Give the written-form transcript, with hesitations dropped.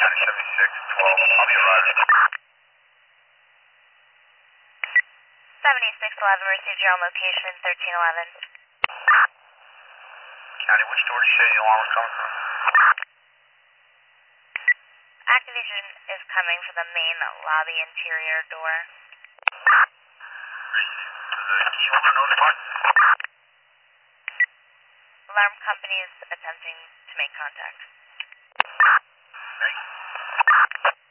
County 76, 12. I'll be arriving. 7611, received your own location, 1311. County, which door did you say the alarm was coming from? Activation is coming from the main lobby interior door. The key holder notified? Alarm company is attempting to make contact. Okay.